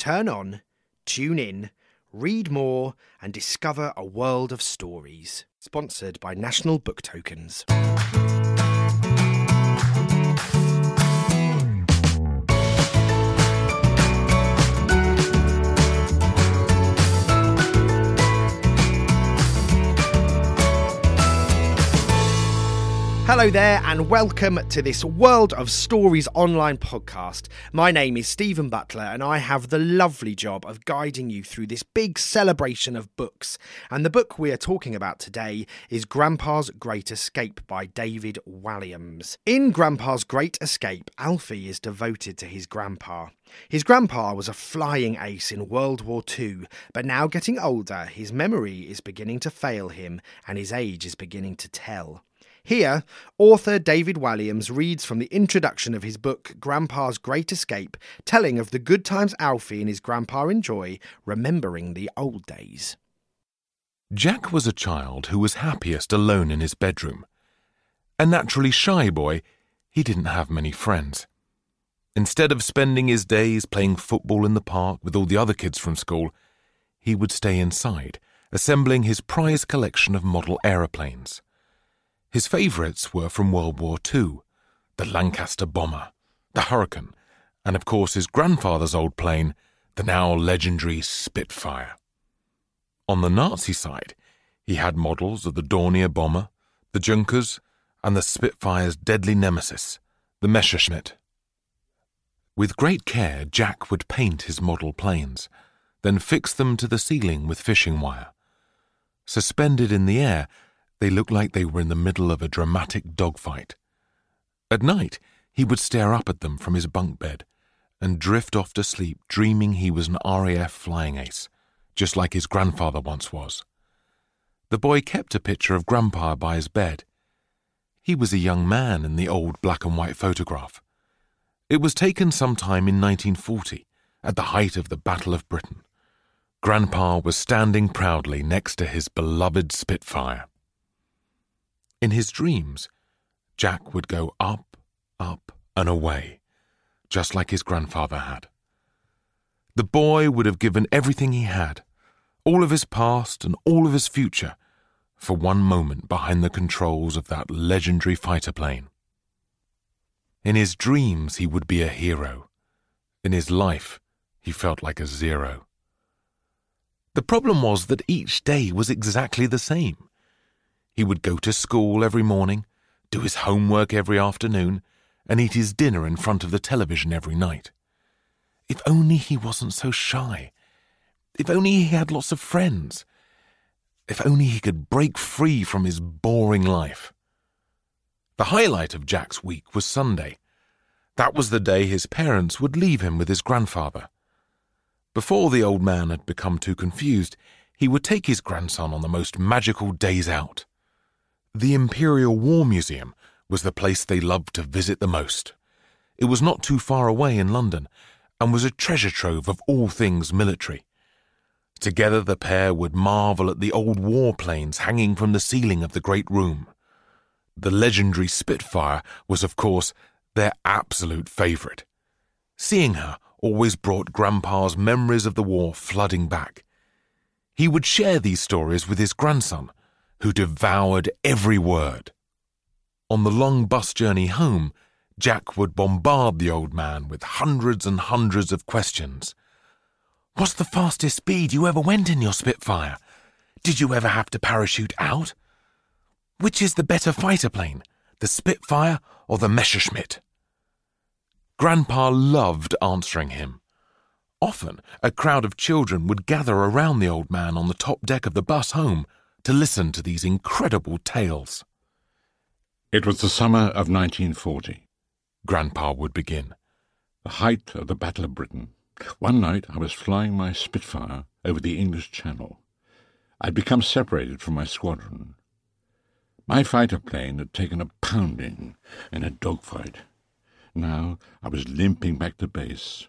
Turn on, tune in, read more and discover a world of stories. Sponsored by National Book Tokens. Hello there and welcome to this World of Stories online podcast. My name is Stephen Butler and I have the lovely job of guiding you through this big celebration of books. And the book we are talking about today is Grandpa's Great Escape by David Walliams. In Grandpa's Great Escape, Alfie is devoted to his grandpa. His grandpa was a flying ace in World War II, but now getting older, his memory is beginning to fail him and his age is beginning to tell. Here, author David Walliams reads from the introduction of his book, Grandpa's Great Escape, telling of the good times Alfie and his grandpa enjoy, remembering the old days. Jack was a child who was happiest alone in his bedroom. A naturally shy boy, he didn't have many friends. Instead of spending his days playing football in the park with all the other kids from school, he would stay inside, assembling his prized collection of model aeroplanes. His favourites were from World War II, the Lancaster bomber, the Hurricane, and of course his grandfather's old plane, the now legendary Spitfire. On the Nazi side, he had models of the Dornier bomber, the Junkers, and the Spitfire's deadly nemesis, the Messerschmitt. With great care, Jack would paint his model planes, then fix them to the ceiling with fishing wire. Suspended in the air, they looked like they were in the middle of a dramatic dogfight. At night, he would stare up at them from his bunk bed and drift off to sleep dreaming he was an RAF flying ace, just like his grandfather once was. The boy kept a picture of Grandpa by his bed. He was a young man in the old black and white photograph. It was taken sometime in 1940, at the height of the Battle of Britain. Grandpa was standing proudly next to his beloved Spitfire. In his dreams, Jack would go up, up, and away, just like his grandfather had. The boy would have given everything he had, all of his past and all of his future, for one moment behind the controls of that legendary fighter plane. In his dreams, he would be a hero. In his life, he felt like a zero. The problem was that each day was exactly the same. He would go to school every morning, do his homework every afternoon, and eat his dinner in front of the television every night. If only he wasn't so shy. If only he had lots of friends. If only he could break free from his boring life. The highlight of Jack's week was Sunday. That was the day his parents would leave him with his grandfather. Before the old man had become too confused, he would take his grandson on the most magical days out. The Imperial War Museum was the place they loved to visit the most. It was not too far away in London and was a treasure trove of all things military. Together the pair would marvel at the old warplanes hanging from the ceiling of the great room. The legendary Spitfire was, of course, their absolute favourite. Seeing her always brought Grandpa's memories of the war flooding back. He would share these stories with his grandson, who devoured every word. On the long bus journey home, Jack would bombard the old man with hundreds and hundreds of questions. What's the fastest speed you ever went in your Spitfire? Did you ever have to parachute out? Which is the better fighter plane, the Spitfire or the Messerschmitt? Grandpa loved answering him. Often, a crowd of children would gather around the old man on the top deck of the bus home to listen to these incredible tales. It was the summer of 1940. Grandpa would begin. The height of the Battle of Britain. One night I was flying my Spitfire over the English Channel. I'd become separated from my squadron. My fighter plane had taken a pounding in a dogfight. Now I was limping back to base.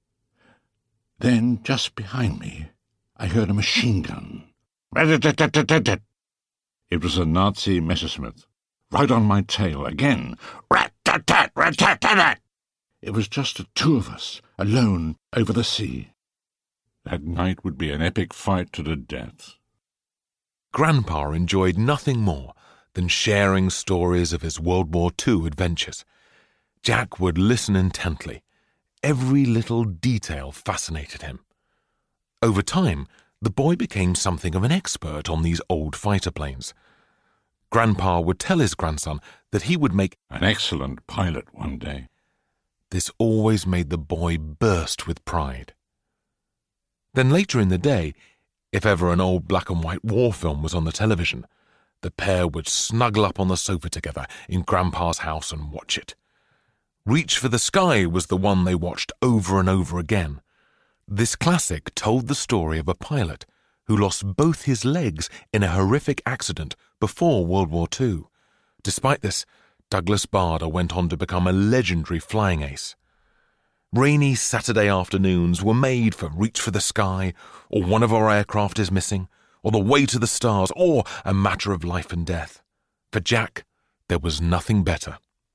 Then, just behind me, I heard a machine gun. Rat-tat-tat-tat-tat. It was a Nazi Messerschmitt. Right on my tail again. Rat-tat-tat, rat-tat-tat-tat. It was just the two of us, alone over the sea. That night would be an epic fight to the death. Grandpa enjoyed nothing more than sharing stories of his World War II adventures. Jack would listen intently. Every little detail fascinated him. Over time, the boy became something of an expert on these old fighter planes. Grandpa would tell his grandson that he would make an excellent pilot one day. This always made the boy burst with pride. Then later in the day, if ever an old black and white war film was on the television, the pair would snuggle up on the sofa together in Grandpa's house and watch it. Reach for the Sky was the one they watched over and over again. This classic told the story of a pilot who lost both his legs in a horrific accident before World War II. Despite this, Douglas Bader went on to become a legendary flying ace. Rainy Saturday afternoons were made for Reach for the Sky, or One of Our Aircraft is Missing, or The Way to the Stars, or A Matter of Life and Death. For Jack, there was nothing better.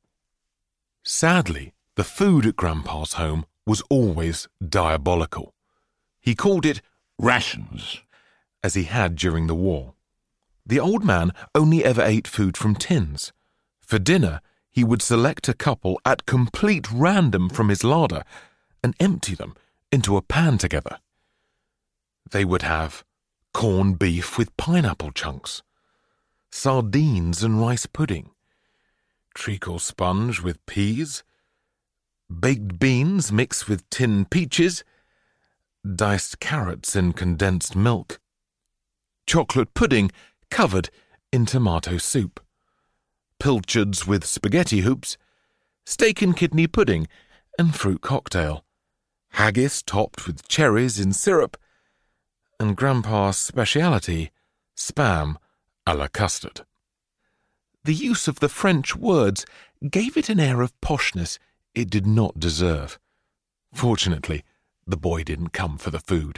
Sadly, the food at Grandpa's home was always diabolical. He called it rations, as he had during the war. The old man only ever ate food from tins. For dinner, he would select a couple at complete random from his larder and empty them into a pan together. They would have corned beef with pineapple chunks, sardines and rice pudding, treacle sponge with peas, baked beans mixed with tinned peaches, diced carrots in condensed milk, chocolate pudding covered in tomato soup, pilchards with spaghetti hoops, steak and kidney pudding and fruit cocktail, haggis topped with cherries in syrup, and Grandpa's speciality, spam à la custard. The use of the French words gave it an air of poshness it did not deserve. Fortunately, the boy didn't come for the food.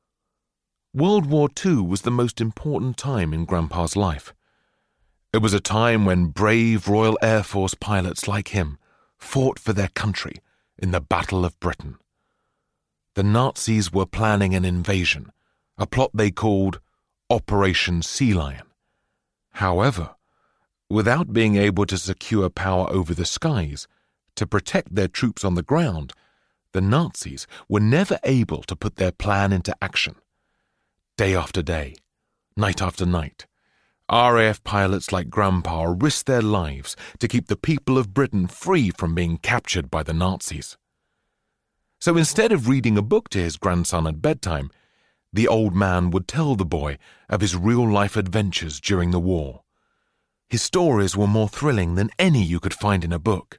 World War II was the most important time in Grandpa's life. It was a time when brave Royal Air Force pilots like him fought for their country in the Battle of Britain. The Nazis were planning an invasion, a plot they called Operation Sea Lion. However, without being able to secure power over the skies to protect their troops on the ground, the Nazis were never able to put their plan into action. Day after day, night after night, RAF pilots like Grandpa risked their lives to keep the people of Britain free from being captured by the Nazis. So instead of reading a book to his grandson at bedtime, the old man would tell the boy of his real-life adventures during the war. His stories were more thrilling than any you could find in a book.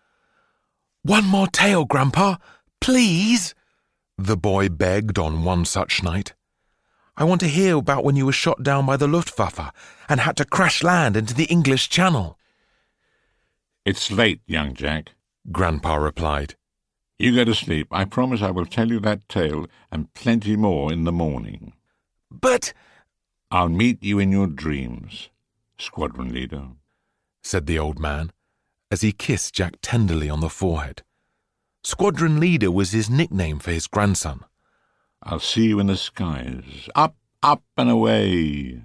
"One more tale, Grandpa, please," the boy begged on one such night. "I want to hear about when you were shot down by the Luftwaffe and had to crash land into the English Channel." "It's late, young Jack," Grandpa replied. "You go to sleep. I promise I will tell you that tale and plenty more in the morning." "But—" "I'll meet you in your dreams, Squadron Leader," said the old man, as he kissed Jack tenderly on the forehead. Squadron Leader was his nickname for his grandson. "I'll see you in the skies. Up, up and away."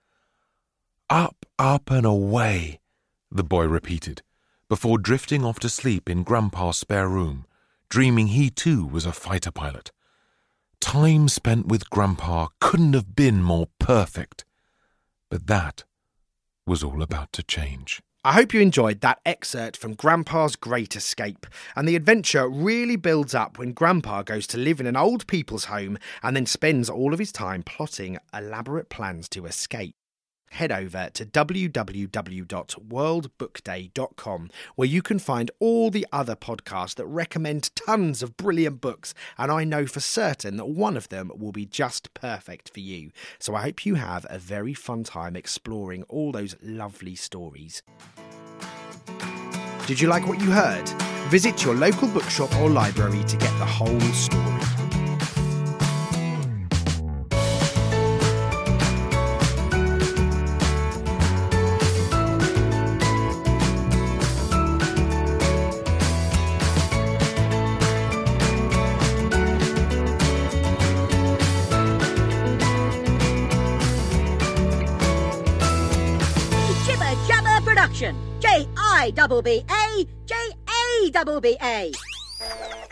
"Up, up and away," the boy repeated, before drifting off to sleep in Grandpa's spare room, dreaming he too was a fighter pilot. Time spent with Grandpa couldn't have been more perfect. But that was all about to change. I hope you enjoyed that excerpt from Grandpa's Great Escape, and the adventure really builds up when Grandpa goes to live in an old people's home and then spends all of his time plotting elaborate plans to escape. Head over to www.worldbookday.com, where you can find all the other podcasts that recommend tons of brilliant books, and I know for certain that one of them will be just perfect for you. So I hope you have a very fun time exploring all those lovely stories. Did you like what you heard? Visit your local bookshop or library to get the whole story. abbreviation. JIBBA, JABBA.